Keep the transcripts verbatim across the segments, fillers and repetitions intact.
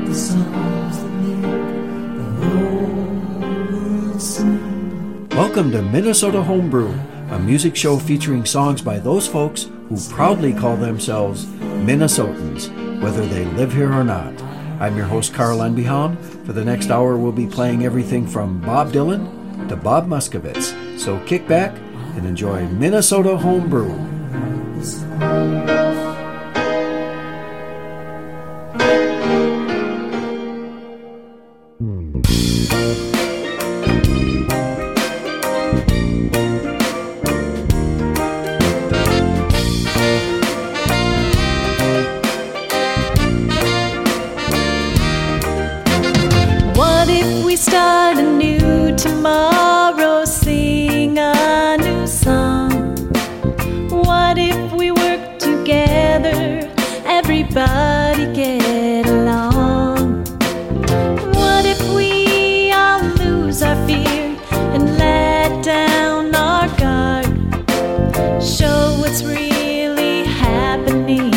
the songs that make the whole world sing. Welcome to Minnesota Homebrew, a music show featuring songs by those folks who proudly call themselves Minnesotans, whether they live here or not. I'm your host, Carl Enbehan. For the next hour, we'll be playing everything from Bob Dylan to Bob Muskowitz. So kick back and enjoy Minnesota Homebrew. Start a new tomorrow, sing a new song. What if we work together, everybody get along? What if we all lose our fear and let down our guard? Show what's really happening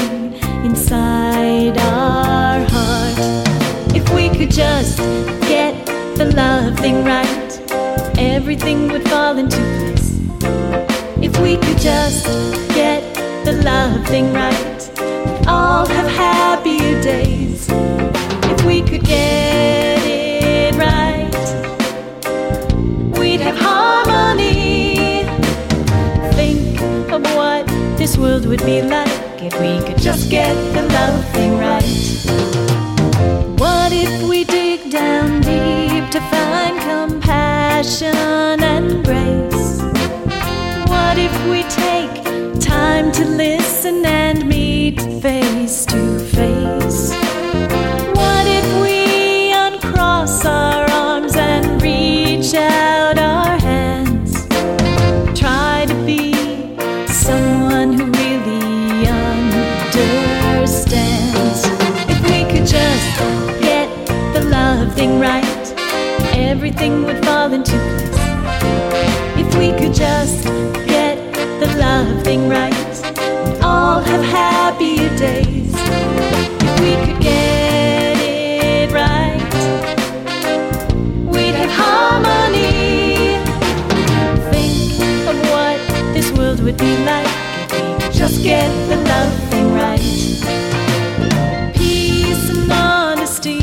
inside our heart. If we could just get the love thing right, everything would fall into place. If we could just get the love thing right, we'd all have happier days. If we could get it right, we'd have harmony. Think of what this world would be like if we could just get the love thing right. What if we dig down deep to find compassion and grace? What if we take time to listen and meet face to face? What if we uncross our arms and reach out our hands? Try to be someone who really understands. If we could just get the love thing right, everything would fall into place. If we could just get the love thing right, we'd all have happier days. If we could get it right, we'd have harmony. Think of what this world would be like if we could just get the love thing right. Peace and honesty,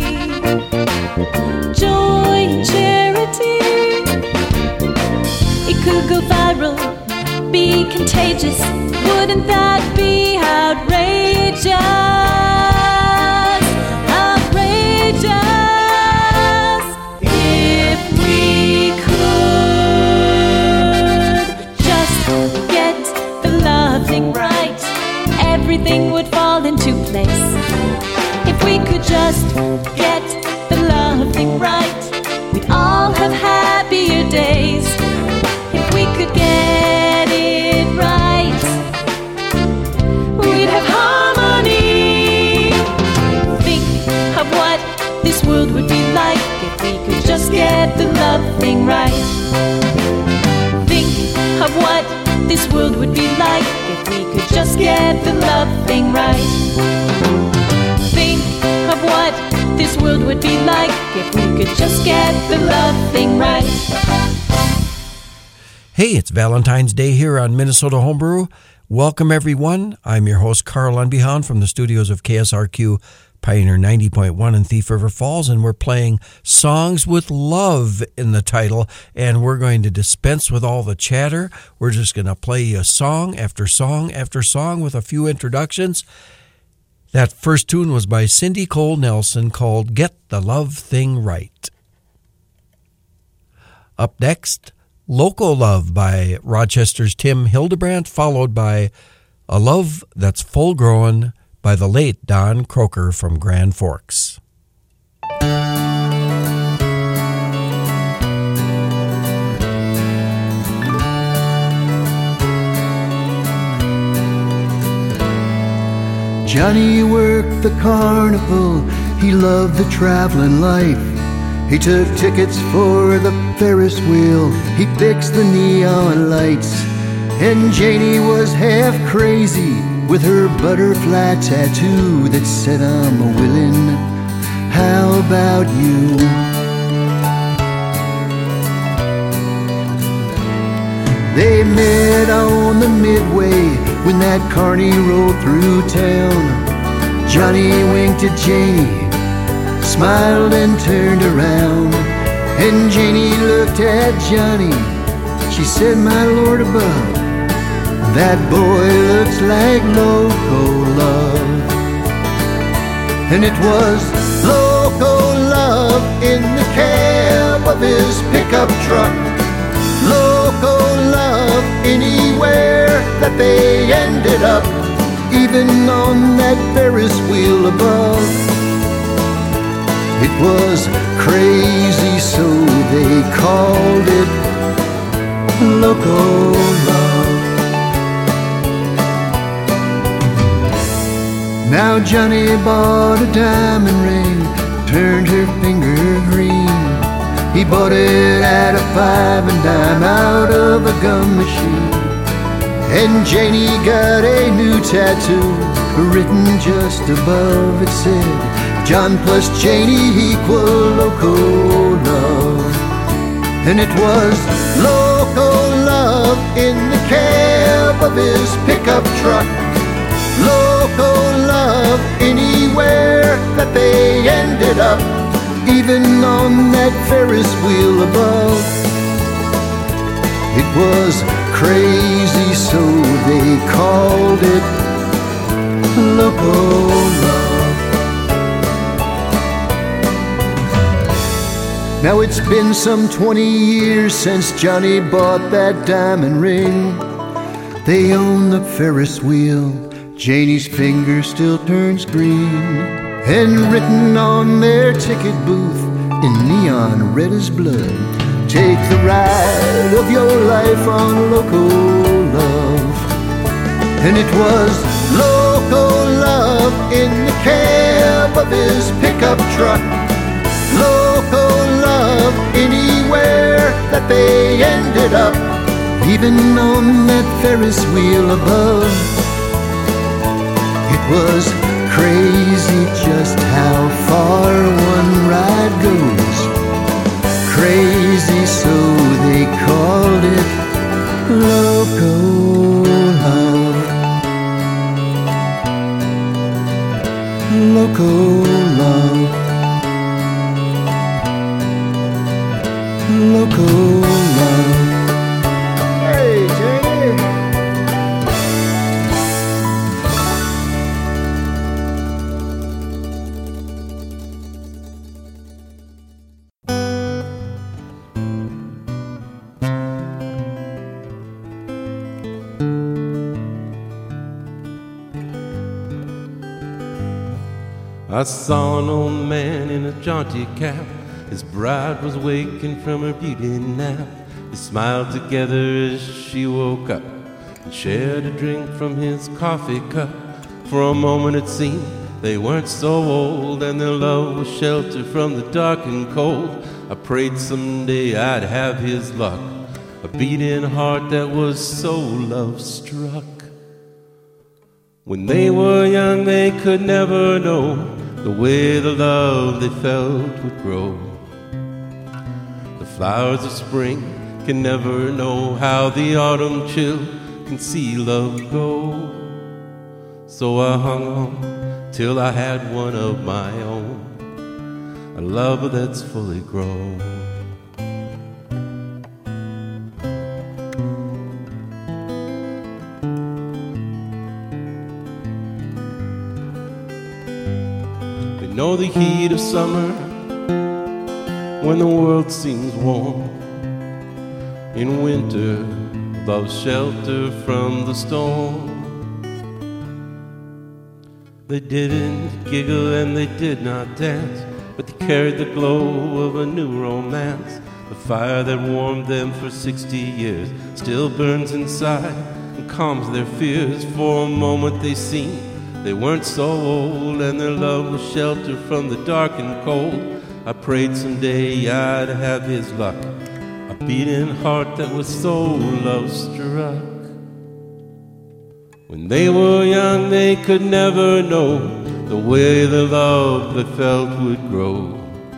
joy and charity. It could go viral, be contagious. Wouldn't that be outrageous? Outrageous. If we could just get the love thing right, everything would fall into place. If we could just get the love thing right, we'd all have happier days. If we could get it right, we'd have harmony. Think of what this world would be like if we could just get the love thing right. Think of what this world would be like if we could just get the love thing right. Think of what this world would be like if we could just get the love thing right. Hey, it's Valentine's Day here on Minnesota Homebrew. Welcome, everyone. I'm your host, Carl Enbehan, from the studios of K S R Q Pioneer ninety point one in Thief River Falls, and we're playing Songs with Love in the title, and we're going to dispense with all the chatter. We're just going to play you song after song after song with a few introductions. That first tune was by Cindy Cole Nelson, called Get the Love Thing Right. Up next, Local Love by Rochester's Tim Hildebrandt, followed by A Love That's Full Grown by the late Don Croker from Grand Forks. Johnny worked the carnival, he loved the traveling life. He took tickets for the Ferris wheel, he fixed the neon lights. And Janie was half crazy with her butterfly tattoo that said I'm a willin'. How about you. They met on the midway when that carny rolled through town. Johnny winked at Janie, smiled and turned around. And Janie looked at Johnny, she said, my Lord above, that boy looks like Loco Love. And it was Loco Love in the cab of his pickup truck. Loco Love anywhere that they ended up, even on that Ferris wheel above. It was crazy, so they called it Loco Love. Now Johnny bought a diamond ring, turned her finger green. He bought it at a five and dime out of a gum machine. And Janie got a new tattoo, written just above it said, John plus Janie equal Loco Love. And it was Loco Love in the cab of his pickup truck. Loco Love anywhere that they ended up, even on that Ferris wheel above. It was crazy, so they called it Loco Love. Now it's been some twenty years since Johnny bought that diamond ring. They own the Ferris wheel, Janie's finger still turns green. And written on their ticket booth in neon red as blood, take the ride of your life on Loco Love. And it was Loco Love in the cab of his pickup truck. Loco Love anywhere that they ended up, even on that Ferris wheel above. It was crazy just how far one ride goes. Crazy, so they called it Loco Love. Loco Love. Loco Love. Hey, Janie. I saw an old man in a jaunty cap. His bride was waking from her beauty nap. They smiled together as she woke up and shared a drink from his coffee cup. For a moment it seemed they weren't so old, and their love was shelter from the dark and cold. I prayed someday I'd have his luck, a beating heart that was so love-struck. When they were young they could never know the way the love they felt would grow. The flowers of spring can never know how the autumn chill can see love go. So I hung on till I had one of my own, a love that's fully grown. Know the heat of summer when the world seems warm. In winter, love's shelter from the storm. They didn't giggle and they did not dance, but they carried the glow of a new romance. The fire that warmed them for sixty years still burns inside and calms their fears. For a moment they seemed they weren't so old, and their love was shelter from the dark and cold. I prayed someday I'd have his luck, a beating heart that was so love-struck. When they were young they could never know the way the love they felt would grow.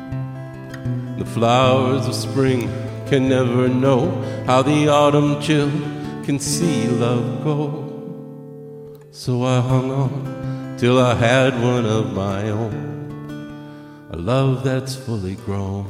The flowers of spring can never know how the autumn chill can see love go. So I hung on till I had one of my own, a love that's fully grown.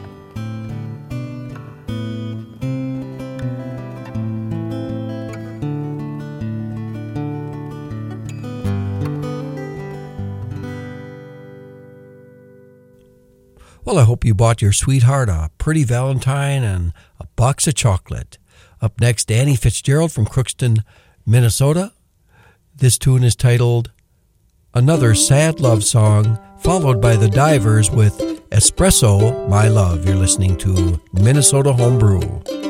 Well, I hope you bought your sweetheart a pretty Valentine and a box of chocolate. Up next, Danny Fitzgerald from Crookston, Minnesota. This tune is titled Another Sad Love Song, followed by the Divers with Espresso, My Love. You're listening to Minnesota Homebrew.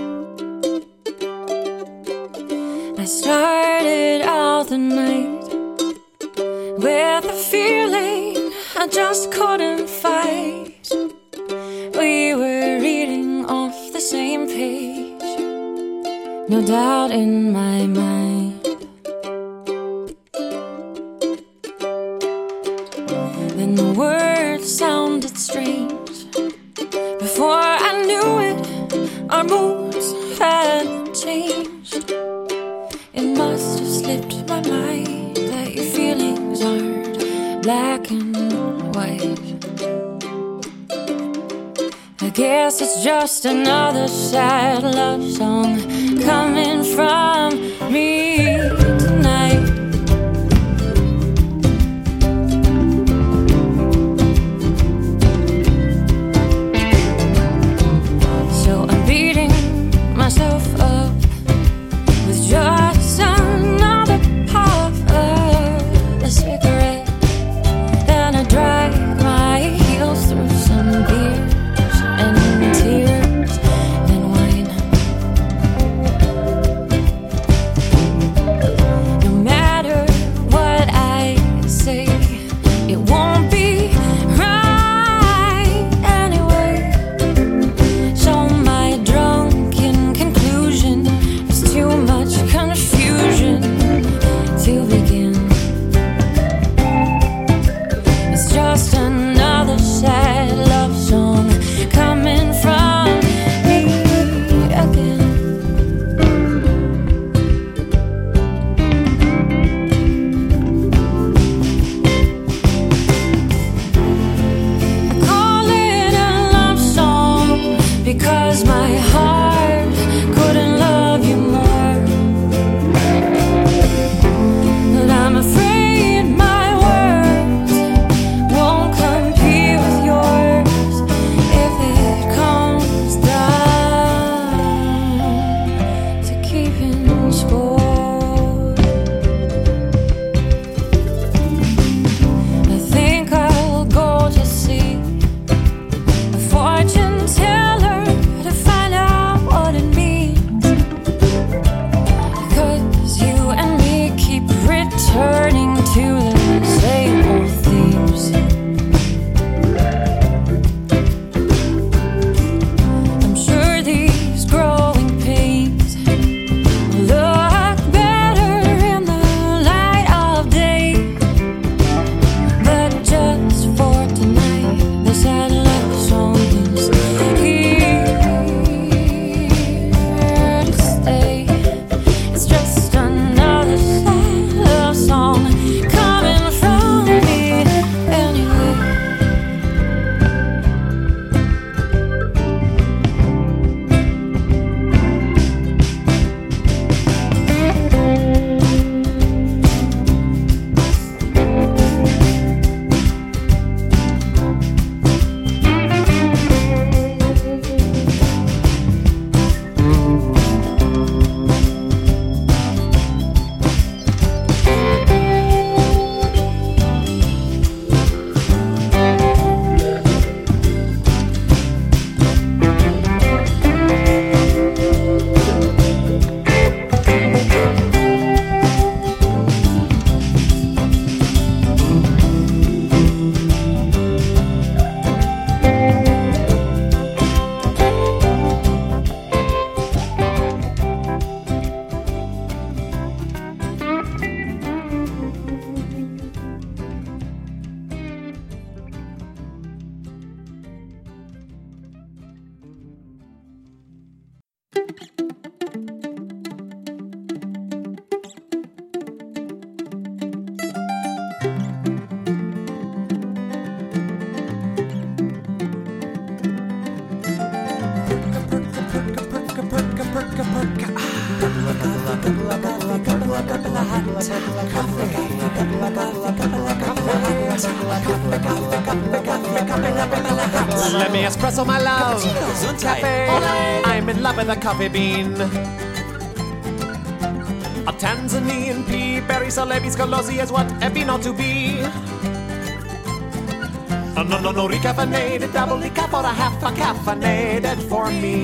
I started out the night with a feeling I just couldn't fight. We were reading off the same page, no doubt in my mind. Then the words sounded strange. Before I knew it, our moods had changed. It must have slipped my mind that your feelings aren't black and white. I guess it's just another sad love song coming from me tonight. So I'm beating myself up with just another puff of a cigarette. Then I drag my heels through some beer and tears and wine. Let me espresso my love. Cafe. I'm in love with a coffee bean. A Tanzanian pea, berry, celebi, scolosi is what a bean ought to be. No, no, no, no, recaffeinated, double decaf or a half a caffeinated for me.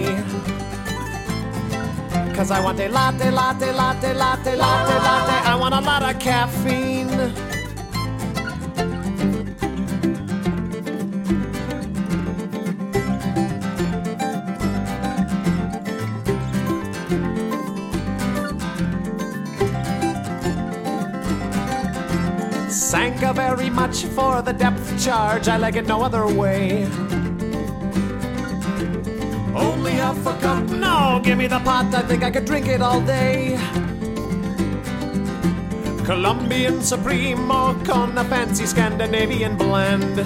Cause I want a latte, latte, latte, latte, latte, latte. I want a lot of caffeine. Thank you very much for the depth charge. I like it no other way. Only half a cup. No, give me the pot. I think I could drink it all day. Colombian Supremo con a fancy Scandinavian blend.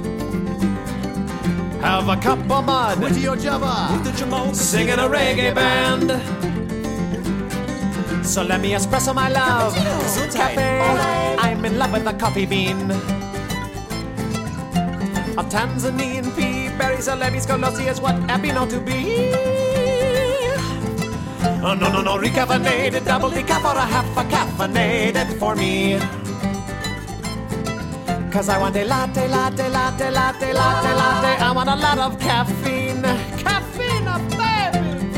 Have a cup of mud with your Java, with the Jamal, singing a reggae band. So let me espresso my love. Cafe. I'm in love with a coffee bean. A Tanzanian pea, berry, celebi, scolosi is what a bean ought to be. Oh, no, no, no, recaffeinated, double decaf or a half a caffeinated for me. Cause I want a latte, latte, latte, latte, latte, latte. I want a lot of caffeine. Caffeine, baby!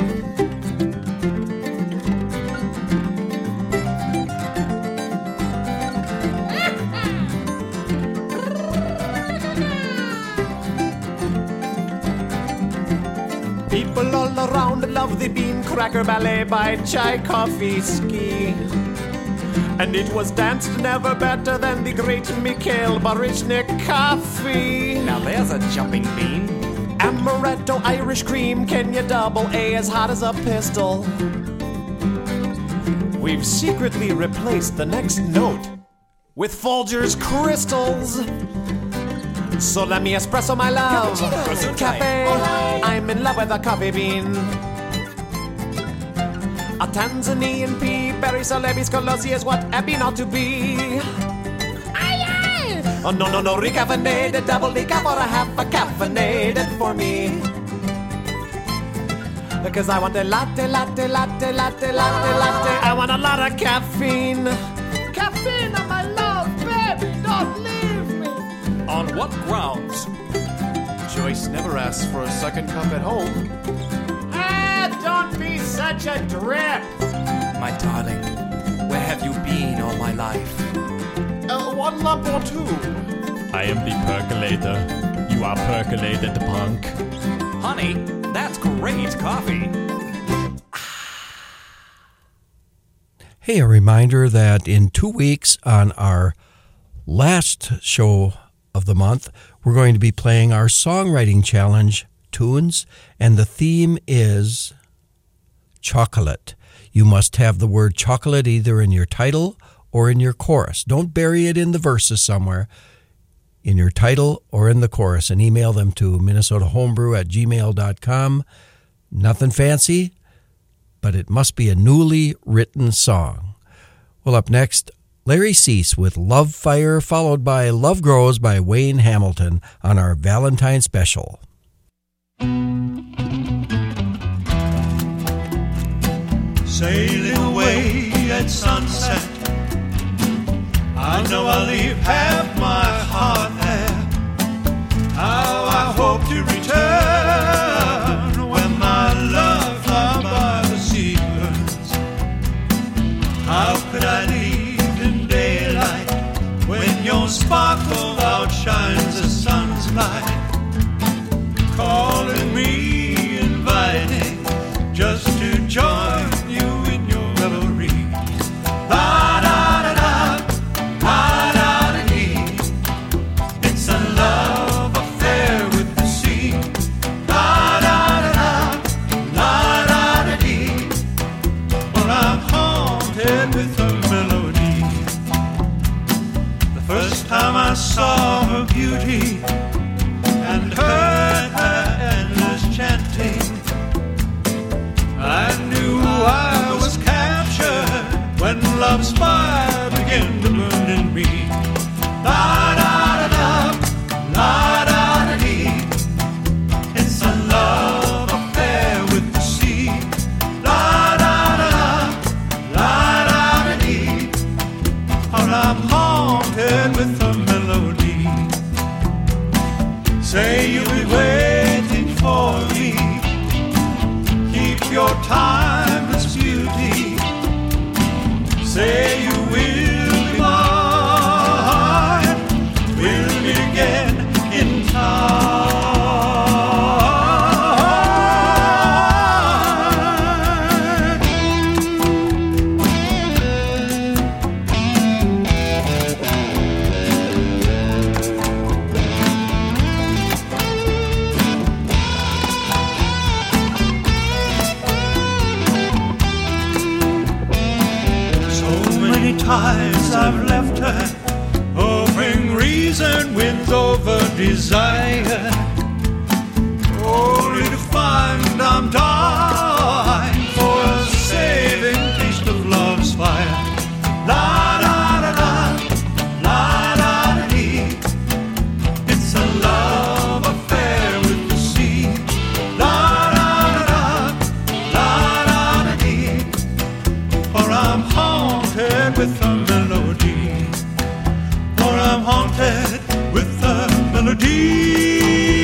People all around love the Bean Cracker Ballet by Tchaikovsky. And it was danced never better than the great Mikhail Baryshnikov. Now there's a jumping bean. Amaretto Irish cream, Kenya double A as hot as a pistol. We've secretly replaced the next note with Folgers crystals. So let me espresso my love. Cafe. I'm in love with a coffee bean. A Tanzanian pea, berry, celebi, scolosi is what a bean ought to be. Aye, aye. Oh, no, no, no, recaffeinated, double decaf or a half a caffeinated for me. Because I want a latte, latte, latte, latte, latte, latte. I want a lot of caffeine. Caffeine, my love, baby, don't leave me. On what grounds? Joyce never asks for a second cup at home. Ah, don't be such a drip. My darling, where have you been all my life? Uh, one lump or two. I am the percolator. You are percolated, punk. Honey, that's great coffee. Hey, a reminder that in two weeks on our last show of the month, we're going to be playing our songwriting challenge tunes, and the theme is chocolate. You must have the word chocolate either in your title or in your chorus. Don't bury it in the verses somewhere. In your title or in the chorus, and email them to minnesota homebrew at gmail dot com. Nothing fancy, but it must be a newly written song. Well, up next, Larry Cease with Love Fire, followed by Love Grows by Wayne Hamilton on our Valentine special. Sailing away at sunset, I know I'll leave half my heart there. How I hope to return when my love flies by the seas. How could I leave in daylight when your sparkle outshines the sun's light? Calling me, inviting, just to join you in your revelry. La da da da. It's a love affair with the sea. La da da da, la da da dee. Well, I'm haunted with her melody. The first time I saw her beauty and heard her endless chanting, I knew I was captured when love's fire began to burn in me. La da da da, la da da Say you'll be waiting for me. Keep your timeless beauty. Say you will be mine. We'll meet again in time. Times I've left her, offering reason wins over desire, only to find I'm dying for a saving taste of love's fire. La da da da, la da da dee. It's a love affair with the sea. La da da da, la da da dee. For I'm haunted with a melody, for I'm haunted with a melody.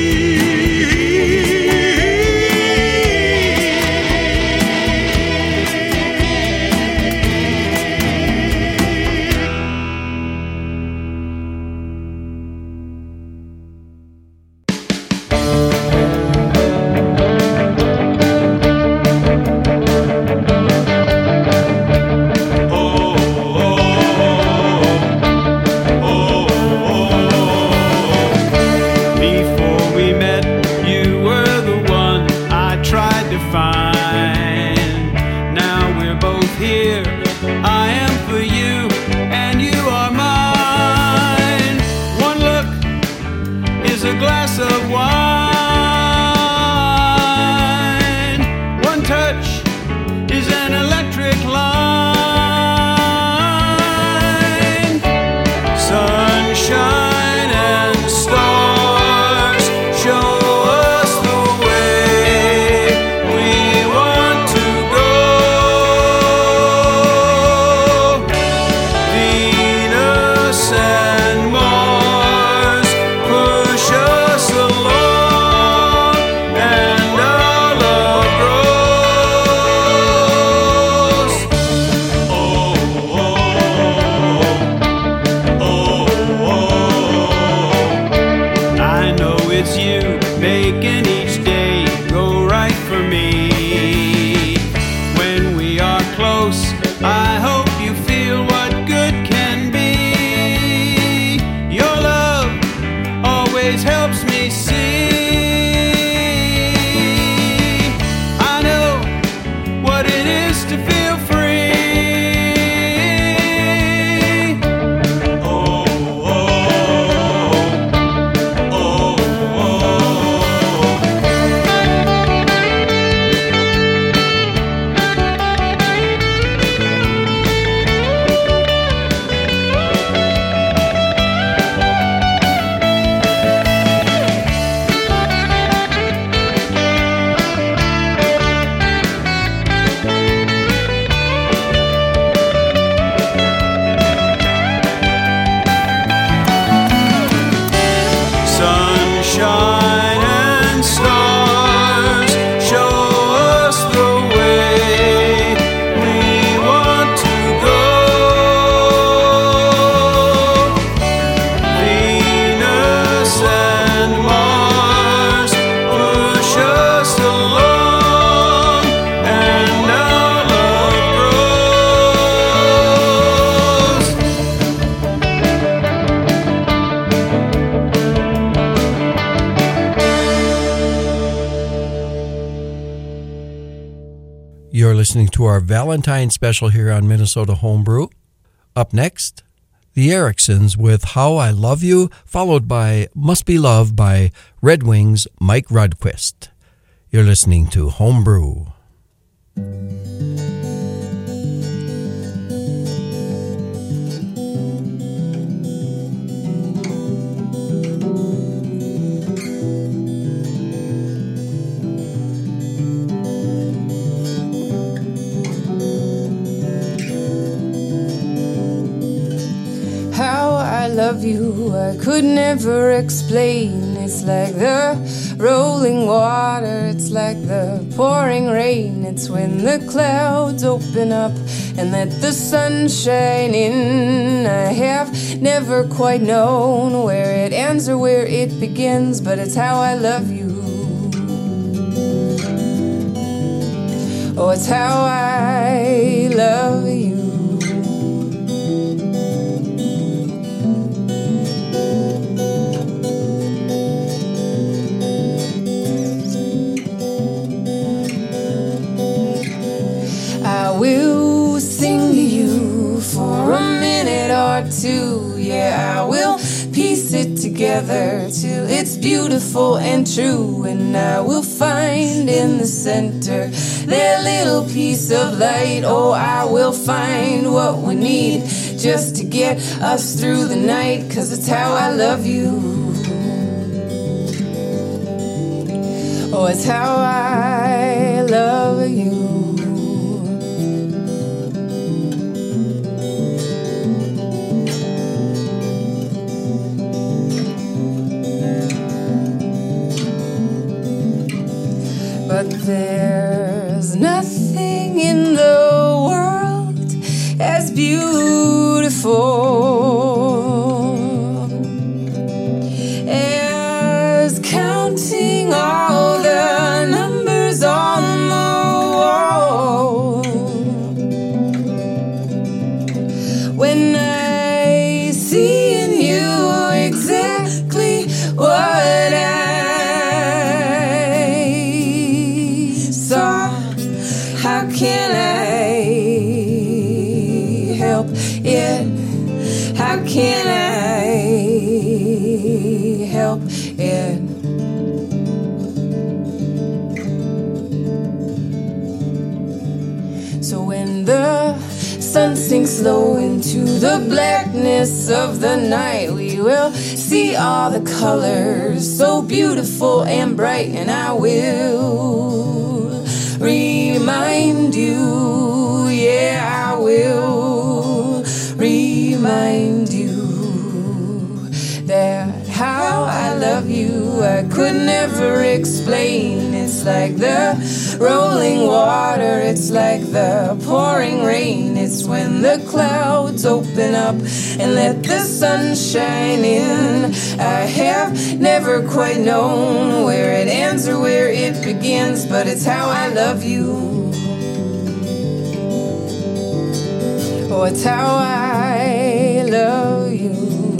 You're listening to our Valentine special here on Minnesota Homebrew. Up next, the Ericksons with How I Love You, followed by Must Be Love by Red Wings' Mike Rudquist. You're listening to Homebrew. How I love you, I could never explain. It It's like the rolling water, it's like the pouring rain. It's when the clouds open up and let the sun shine in. I have never quite known where it ends or where it begins, but it's how I love you. Oh, it's how I love you. I will sing to you for a minute or two. Yeah, I will piece it together till it's beautiful and true. And I will find in the center that little piece of light. Oh, I will find what we need just to get us through the night, 'cause it's how I love you. Oh, it's how I love you. But there's nothing in the world as beautiful as counting all the numbers on the wall. When I see in you exactly what I how can I help it? How can I help it? So when the sun sinks low into the blackness of the night, we will see all the colors so beautiful and bright, and I will remind you, yeah, I will remind you that how I love you I could never explain. It's like the rolling water, it's like the pouring rain. It's when the clouds open up and let the sun shine in. I have never quite known where it ends or where it begins, but it's how I love you. Oh, it's how I love you.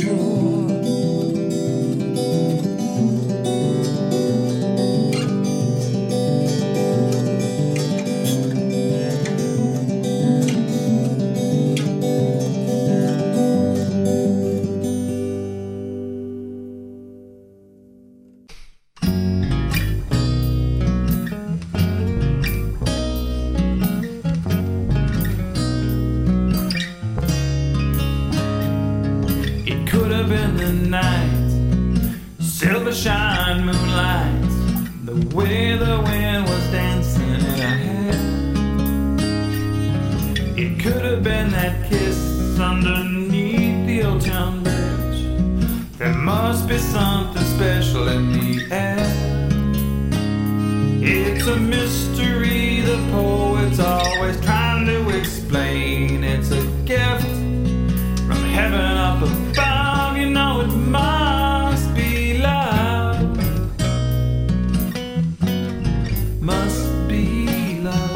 Silver shine moonlight, the way the wind was dancing in her hair. It could have been that kiss underneath the old town bridge. There must be something special in the air. It's a mystery the poet's always trying to explain. It's a gift from heaven up above. You know it must be love. Must be love.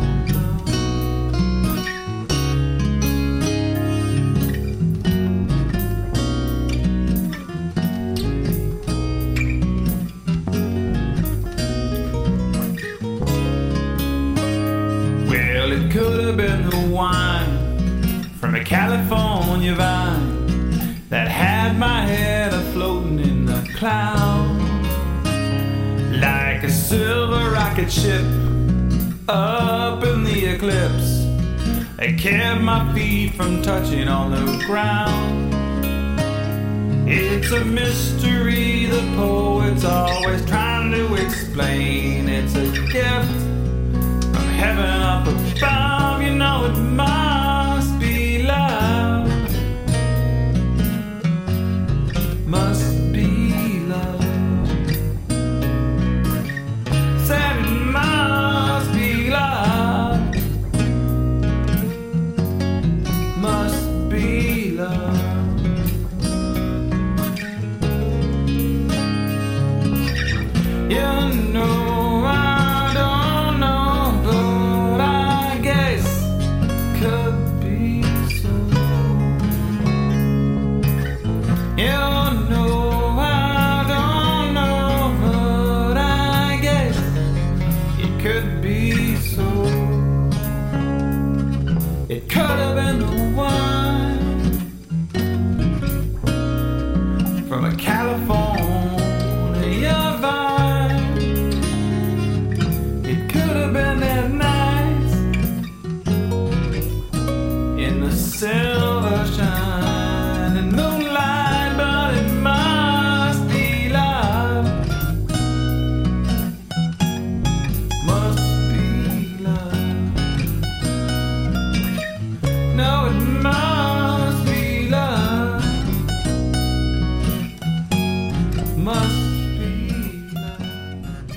Well, it could have been the wine from a California vine that had my head a-floating in the clouds, like a silver rocket ship up in the eclipse. It kept my feet from touching on the ground. It's a mystery the poet's always trying to explain. It's a gift from heaven up above. You know it must be love. Must be love. You know I don't know, but I guess could be so. You know I don't know, but I guess it could be so. It could have been the one from a California vibe. It could have been that night in the silver shining moonlight, but it must be love. Must be love. No, it must be love. Must be love.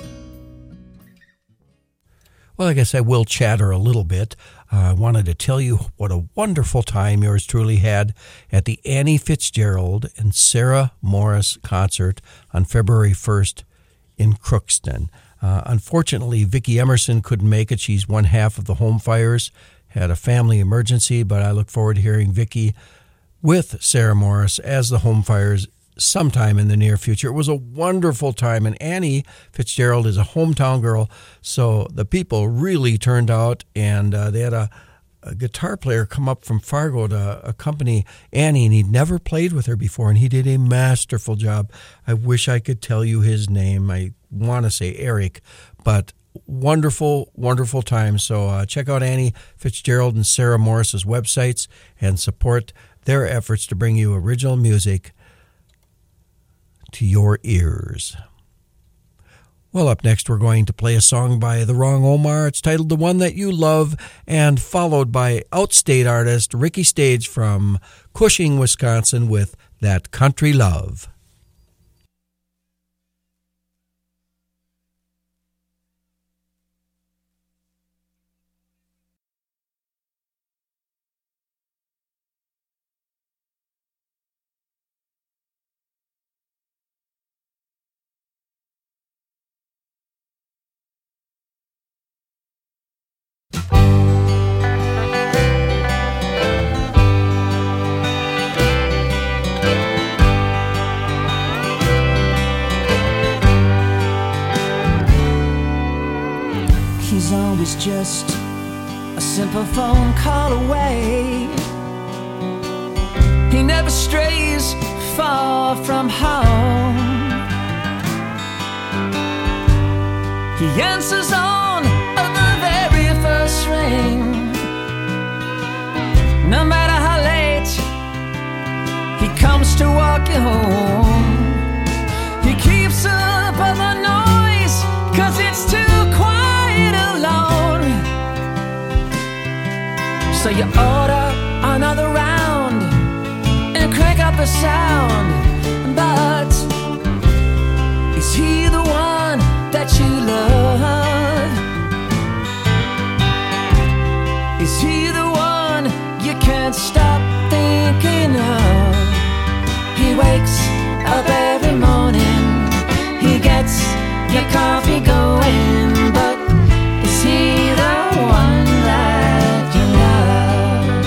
Well, I guess I will chatter a little bit. Uh, I wanted to tell you what a wonderful time yours truly had at the Annie Fitzgerald and Sarah Morris concert on February first in Crookston. Uh, unfortunately, Vicki Emerson couldn't make it. She's one half of the Home Fires, had a family emergency, but I look forward to hearing Vicki with Sarah Morris as the Home Fires sometime in the near future. It was a wonderful time, and Annie Fitzgerald is a hometown girl, so the people really turned out, and uh, they had a, a guitar player come up from Fargo to accompany Annie, and he'd never played with her before, and he did a masterful job. I wish I could tell you his name. I want to say Eric, but wonderful, wonderful time. So uh, check out Annie Fitzgerald and Sarah Morris's websites and support their efforts to bring you original music to your ears. Well, up next, we're going to play a song by The Wrong Omar. It's titled The One That You Love, and followed by outstate artist Ricky Stage from Cushing, Wisconsin with That Country Love. He's always just a simple phone call away. He never strays far from home. He answers on the very first ring. No matter how late, he comes to walk you home. He keeps up all the noise, 'cause it's too quiet alone. So you order another round and crank up the sound. But is he the one that you love? Is he the one you can't stop thinking of? He wakes up every morning, he gets your coffee going, but is he the one that you love?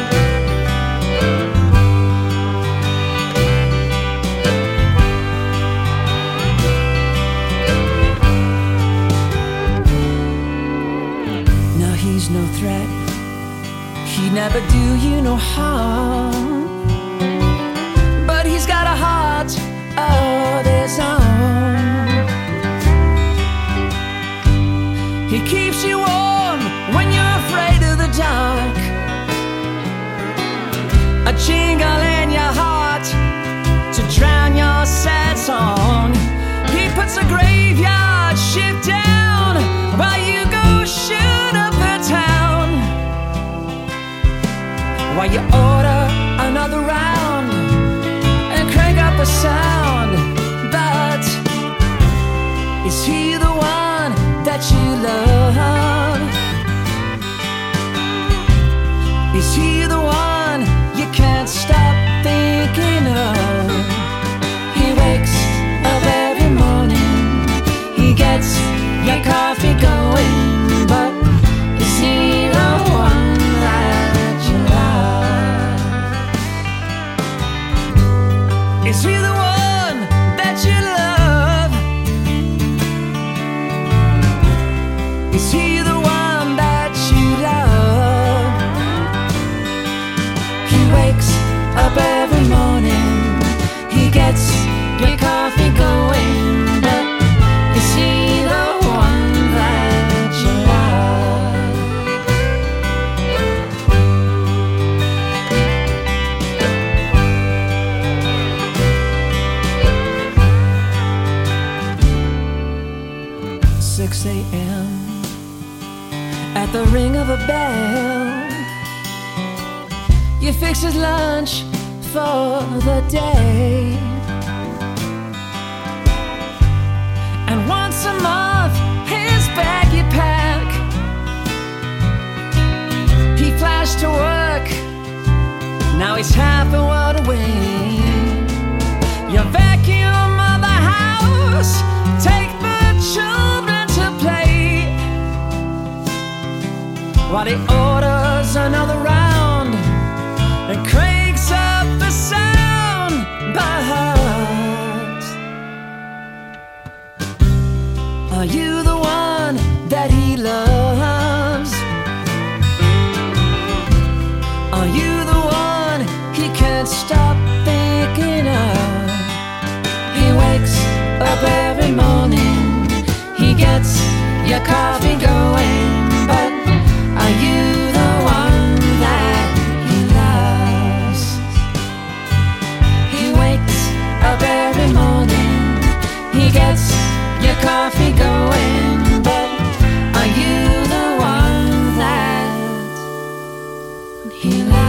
Now he's no threat, he'd never do you no harm, but he's got a heart of his own. He keeps you warm when you're afraid of the dark, a jingle in your heart to drown your sad song. He puts a graveyard shift down while you go shoot up the town. While you order another round and crank up the sound. But is he the one that you love? Is he the one you can't stop thinking of? He wakes up every morning, six a.m. At the ring of a bell, you fix his lunch for the day. And once a month, his bag you pack. He flashed to work, now he's half a world away. You vacuum of the house, take the children to play, while he orders another round and cranks up the sound by heart. Are you the one that he loves? Are you the one he can't stop thinking of? He wakes up every morning, he gets your coffee going, but are you the one that he loves? He wakes up every morning, he gets your coffee going, but are you the one that he loves?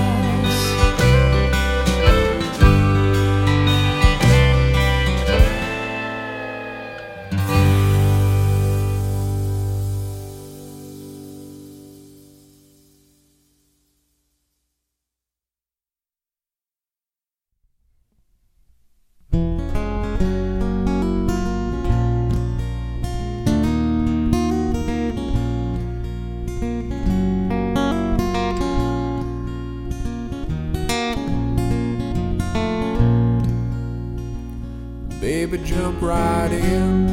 Baby, jump right in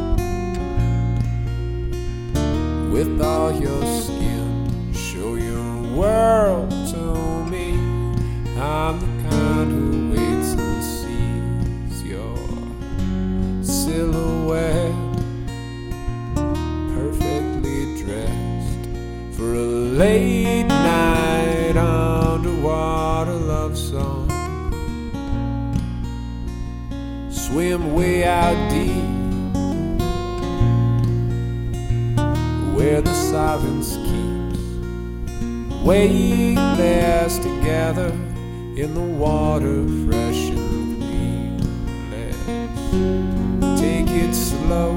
with all your skin. Show your world to me. I'm the kind who waits and sees your silhouette, perfectly dressed for a late night underwater love song. Swim way out deep, where the silence keeps weightless together in the water, fresh and clean. Let's take it slow,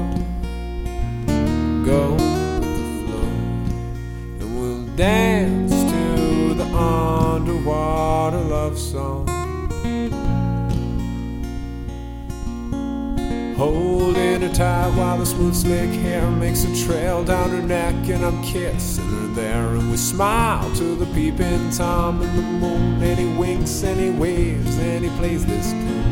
go with the flow, and we'll dance to the underwater love song. Holding her tight while the smooth slick hair makes a trail down her neck, and I'm kissing her there, and we smile to the peeping Tom and the moon, and he winks and he waves and he plays this tune.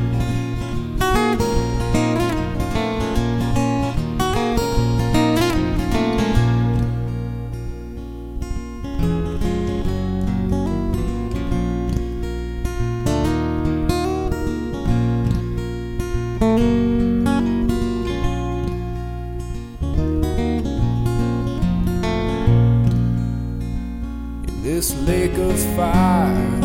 This lake of fire,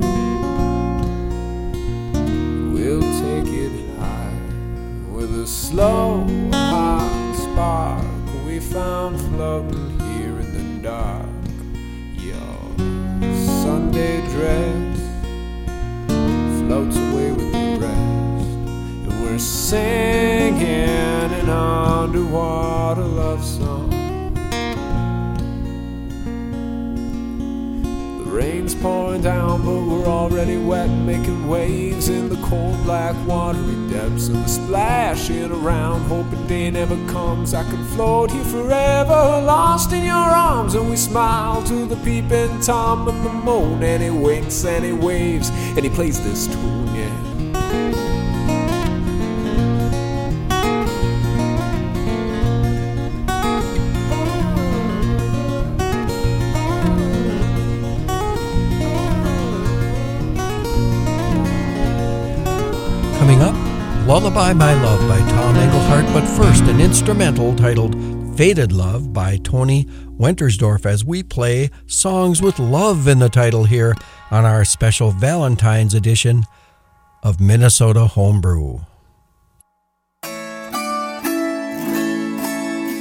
we'll take it high with a slow hot spark we found floating here in the dark. Your Sunday dress floats away with the rest, and we're singing an underwater love song. Rain's pouring down, but we're already wet, making waves in the cold black watery depths, and we're splashing around, hoping day never comes. I could float here forever, lost in your arms, and we smile to the peeping Tom and the moon, and he winks and he waves and he plays this tune, yeah. Coming up, Lullaby My Love by Tom Engelhardt, but first an instrumental titled Faded Love by Tony Wentersdorf, as we play songs with love in the title here on our special Valentine's edition of Minnesota Homebrew.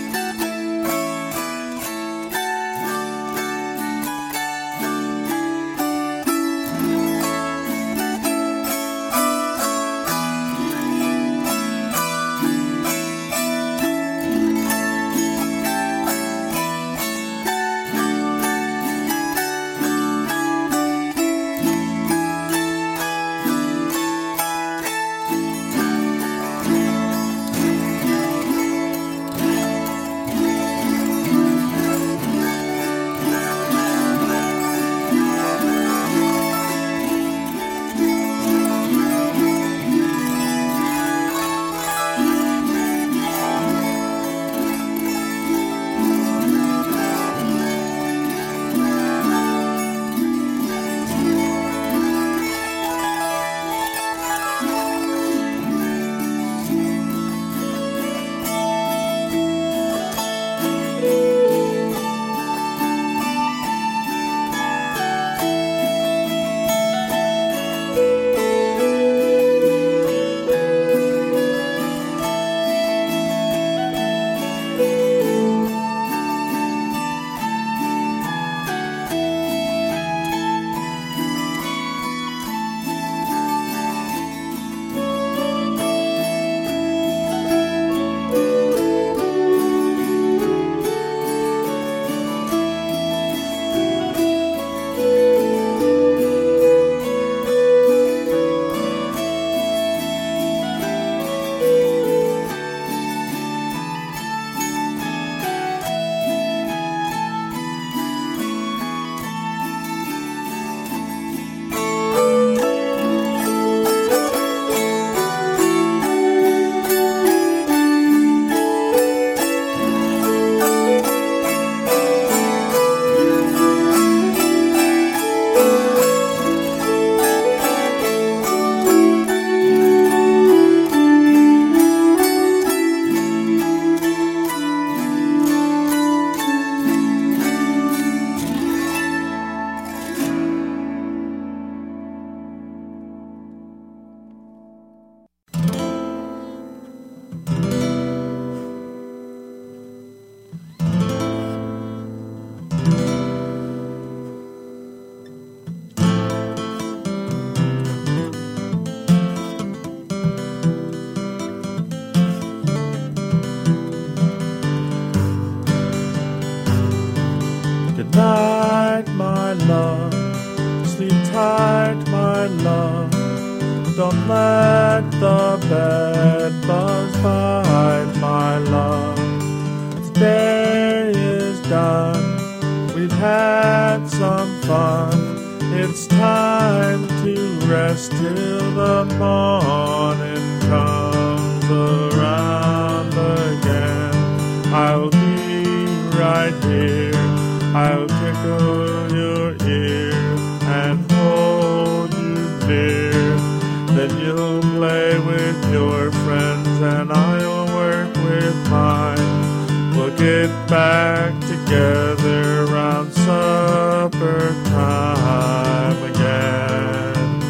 my love. Don't let the bed bugs bite, my love. Today is done. We've had some fun. It's time to rest till the morning comes around again. I'll be right here. I'll tickle your ear and hold you near. Then you'll play with your friends and I'll work with mine. We'll get back together around supper time again.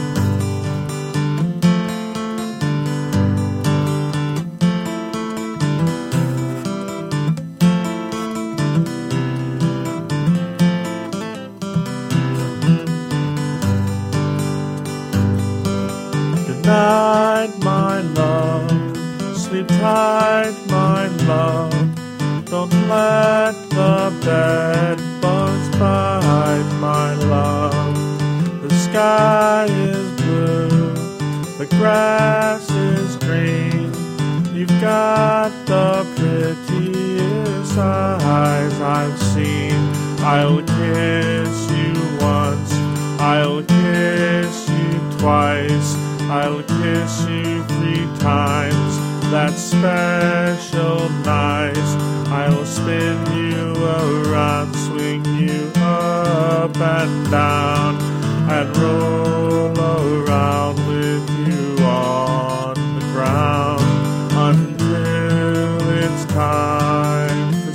Good night, my love. Sleep tight, my love. Don't let the bed bugs bite, my love. The sky is blue, the grass is green. You've got the prettiest eyes I've seen. I'll kiss you once, I'll kiss you twice, I'll kiss you three times. That's special nice. I'll spin you around, swing you up and down, and roll around with you on the ground until it's time to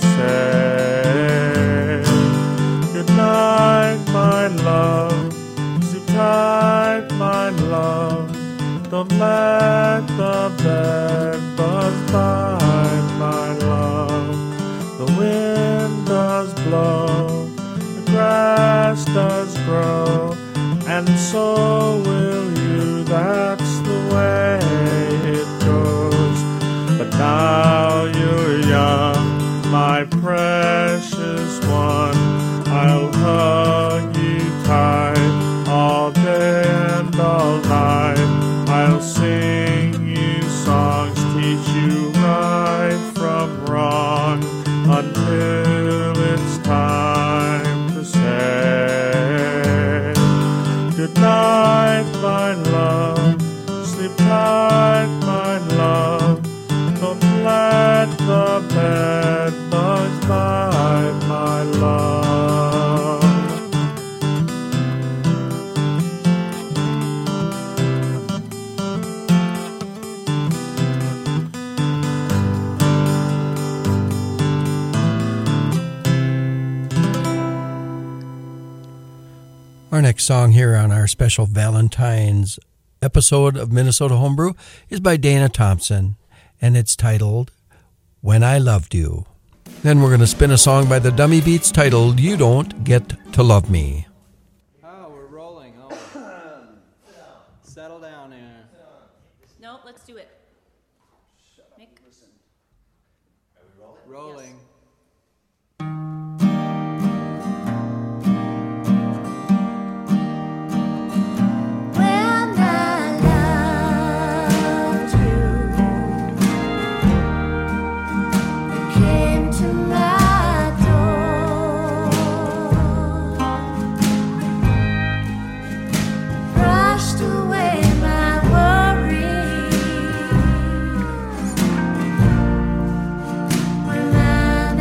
say good night, my love. Sleep tight, my love. Don't let the bed bugs bite, my love. The wind does blow, the grass does grow, and so will you, that's the way it goes. But now you're young, my precious one, I'll hug you tight all day and all night. I'll sing you songs, teach you right from wrong, until it's time to say good night, my love. Sleep tight, my love. Don't let the bed bugs bite, my love. Our next song here on our special Valentine's episode of Minnesota Homebrew is by Dana Thompson, and it's titled When I Loved You. Then we're going to spin a song by the Dummy Beats titled You Don't Get to Love Me. Oh, we're rolling. Oh. Settle down here. No, let's do it. Nick? Are we rolling? Rolling. Yes. Remind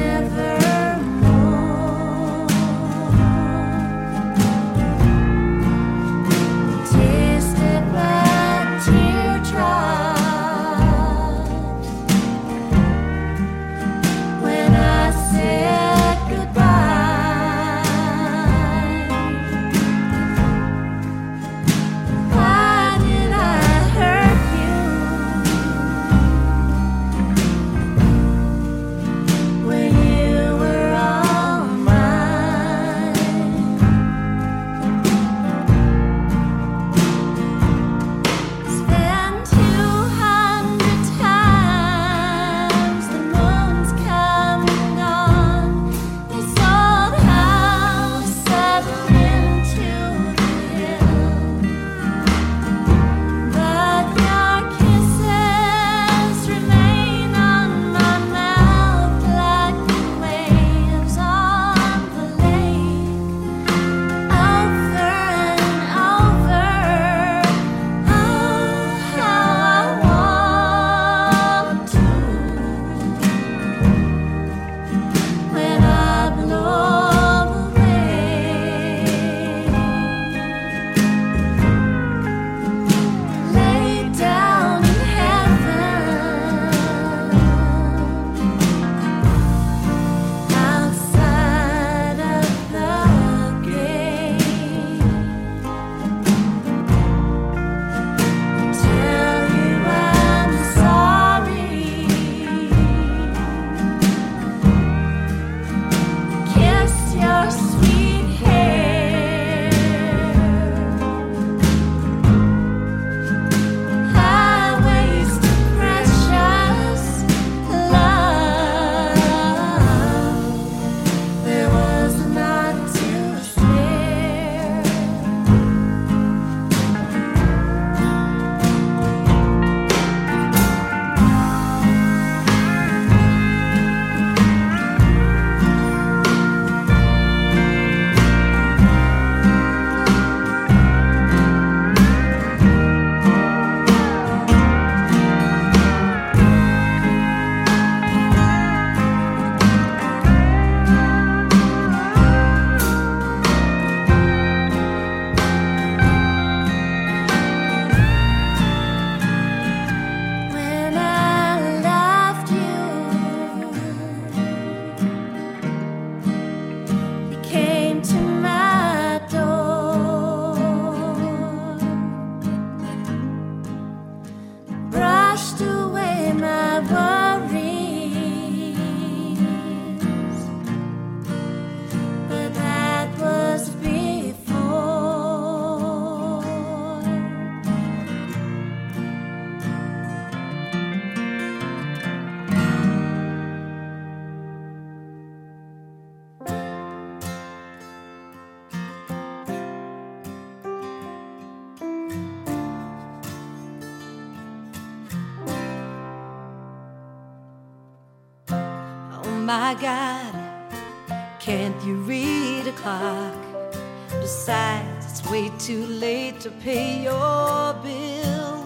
my God, can't you read a clock? Besides, it's way too late to pay your bill.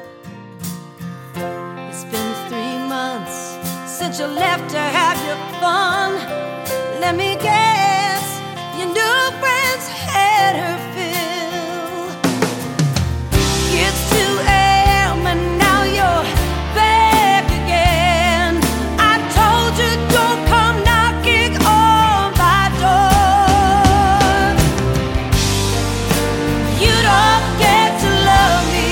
It's been three months since you left to have your fun. Let me guess, your new friends had her fill. It's two a.m. and now you're back again. I told you don't come knocking on my door. You don't get to love me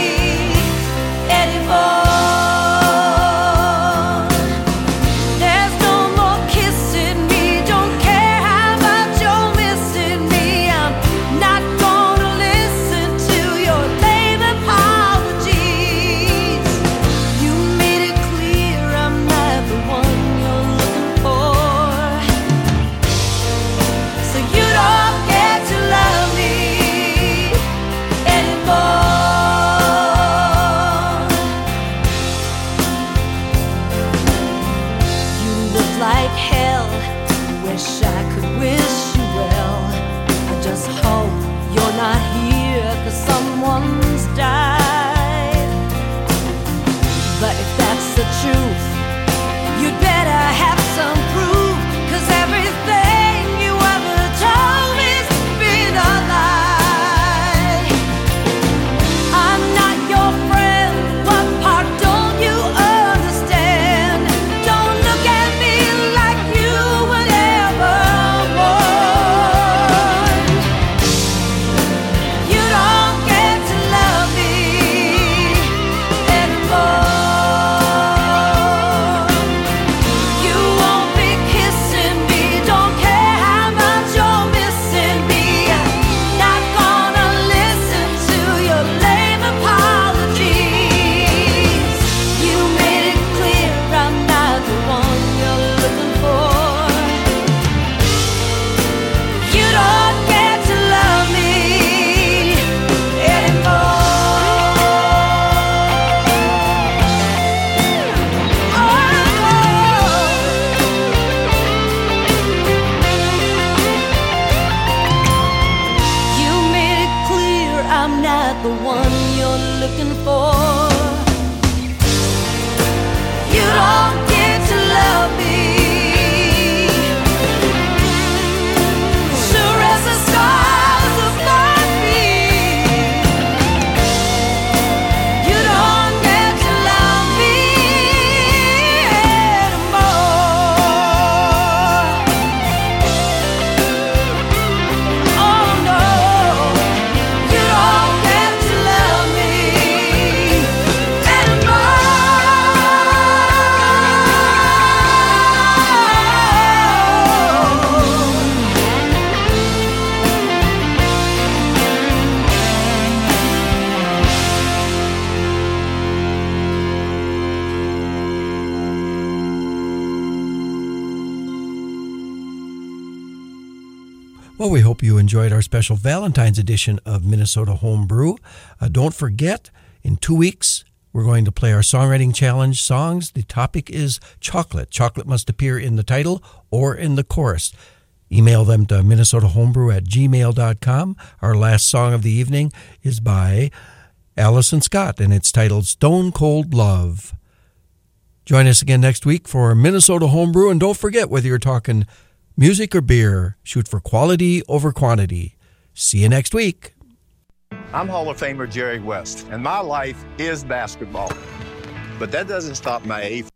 anymore. There's no more kissing me. Don't care how much you're missing me. I'm not gonna listen to your lame apologies. You made it clear I'm not the one you're looking for. So you don't get to love me anymore. You look like hell. Wish I could wish you well. I just hope you're not here 'cause someone's died. But if that's the truth, you'd better have some proof, 'cause everything you ever told me's been a lie. I'm not your friend. What part don't you understand? Don't look at me like you would ever want. You don't get to love me anymore. You won't be kissing me. Don't care how much you're missing me. I'm not gonna listen to your lame apologies. You made it clear I'm not the one you're looking for. You don't get to love me anymore. You made it clear I'm not the one you're looking for. You don't get to love me. Sure as the stars above me. You don't get to love me anymore. Oh no, you don't get to love me Well, we hope you enjoyed our special Valentine's edition of Minnesota Homebrew. Uh, don't forget, in two weeks, we're going to play our Songwriting Challenge songs. The topic is chocolate. Chocolate must appear in the title or in the chorus. Email them to minnesota homebrew at gmail dot com. Our last song of the evening is by Allison Scott, and it's titled Stone Cold Love. Join us again next week for Minnesota Homebrew, and don't forget, whether you're talking music or beer, shoot for quality over quantity. See you next week. I'm Hall of Famer Jerry West, and my life is basketball. But that doesn't stop my A